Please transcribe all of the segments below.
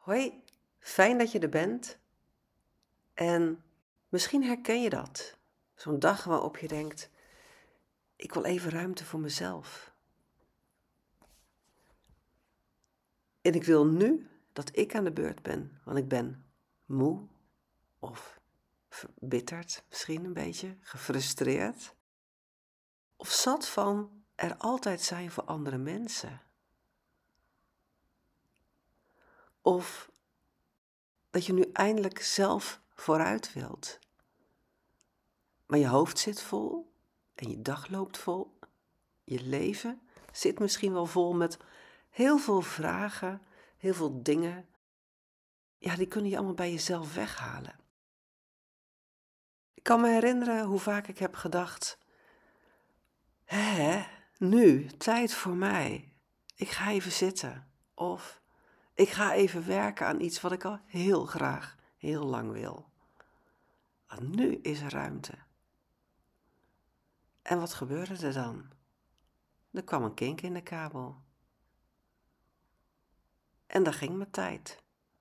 Hoi, fijn dat je er bent. En misschien herken je dat. Zo'n dag waarop je denkt, ik wil even ruimte voor mezelf. En ik wil nu dat ik aan de beurt ben, want ik ben moe of verbitterd, misschien een beetje, gefrustreerd. Of zat van er altijd zijn voor andere mensen. Of dat je nu eindelijk zelf vooruit wilt. Maar je hoofd zit vol en je dag loopt vol. Je leven zit misschien wel vol met heel veel vragen, heel veel dingen. Ja, die kun je allemaal bij jezelf weghalen. Ik kan me herinneren hoe vaak ik heb gedacht, hè, nu, tijd voor mij. Ik ga even zitten. Of ik ga even werken aan iets wat ik al heel graag, heel lang wil. Want nu is er ruimte. En wat gebeurde er dan? Er kwam een kink in de kabel. En daar ging mijn tijd.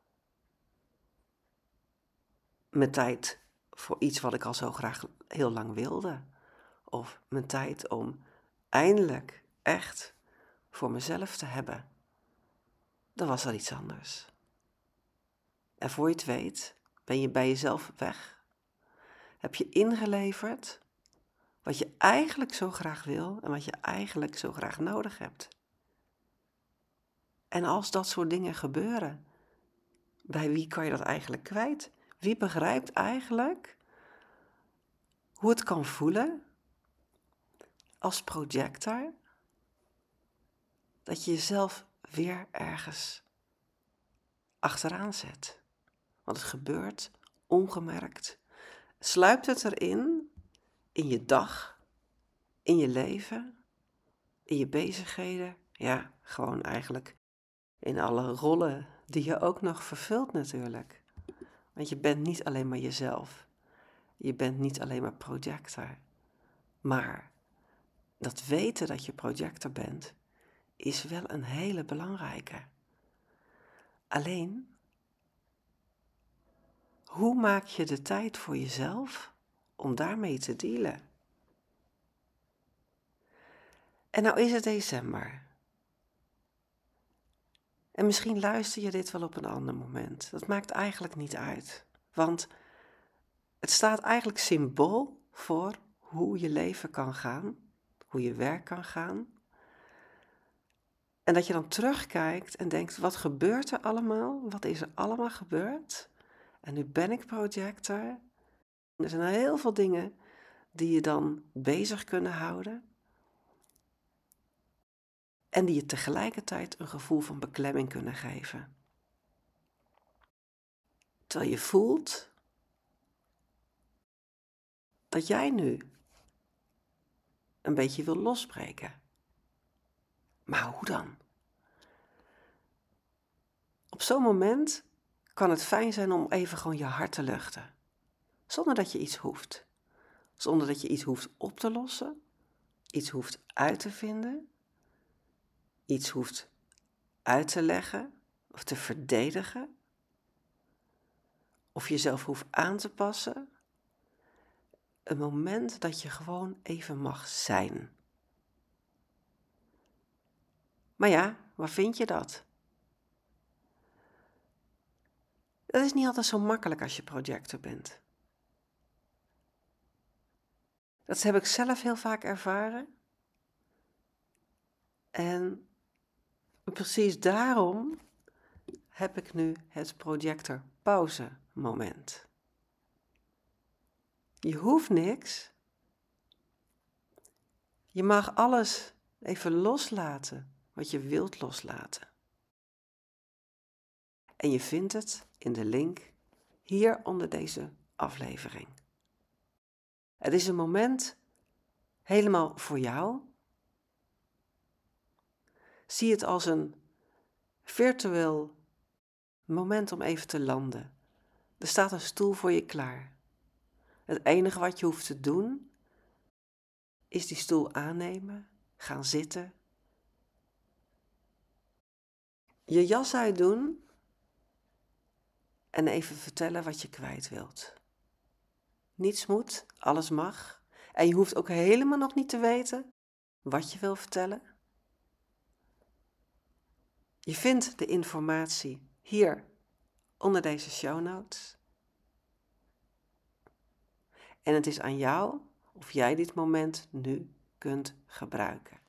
Mijn tijd voor iets wat ik al zo graag heel lang wilde. Of mijn tijd om eindelijk echt voor mezelf te hebben. Dan was dat iets anders. En voor je het weet, ben je bij jezelf weg. Heb je ingeleverd wat je eigenlijk zo graag wil en wat je eigenlijk zo graag nodig hebt. En als dat soort dingen gebeuren, bij wie kan je dat eigenlijk kwijt? Wie begrijpt eigenlijk hoe het kan voelen als projector dat je jezelf weer ergens achteraan zet? Want het gebeurt ongemerkt. Sluipt het erin, in je dag, in je leven, in je bezigheden? Ja, gewoon eigenlijk in alle rollen die je ook nog vervult natuurlijk. Want je bent niet alleen maar jezelf. Je bent niet alleen maar projector. Maar dat weten dat je projector bent, is wel een hele belangrijke. Alleen, hoe maak je de tijd voor jezelf om daarmee te dealen? En nou is het december. En misschien luister je dit wel op een ander moment. Dat maakt eigenlijk niet uit. Want het staat eigenlijk symbool voor hoe je leven kan gaan, hoe je werk kan gaan. En dat je dan terugkijkt en denkt, wat gebeurt er allemaal? Wat is er allemaal gebeurd? En nu ben ik projector. Er zijn heel veel dingen die je dan bezig kunnen houden. En die je tegelijkertijd een gevoel van beklemming kunnen geven. Terwijl je voelt dat jij nu een beetje wil losbreken. Maar hoe dan? Op zo'n moment kan het fijn zijn om even gewoon je hart te luchten. Zonder dat je iets hoeft. Zonder dat je iets hoeft op te lossen. Iets hoeft uit te vinden. Iets hoeft uit te leggen of te verdedigen. Of jezelf hoeft aan te passen. Een moment dat je gewoon even mag zijn. Maar ja, waar vind je dat? Dat is niet altijd zo makkelijk als je projector bent. Dat heb ik zelf heel vaak ervaren. En precies daarom heb ik nu het projector pauze moment. Je hoeft niks. Je mag alles even loslaten wat je wilt loslaten. En je vindt het in de link hier onder deze aflevering. Het is een moment helemaal voor jou. Zie het als een virtueel moment om even te landen. Er staat een stoel voor je klaar. Het enige wat je hoeft te doen is die stoel aannemen, gaan zitten, je jas uitdoen en even vertellen wat je kwijt wilt. Niets moet, alles mag. En je hoeft ook helemaal nog niet te weten wat je wil vertellen. Je vindt de informatie hier onder deze show notes. En het is aan jou of jij dit moment nu kunt gebruiken.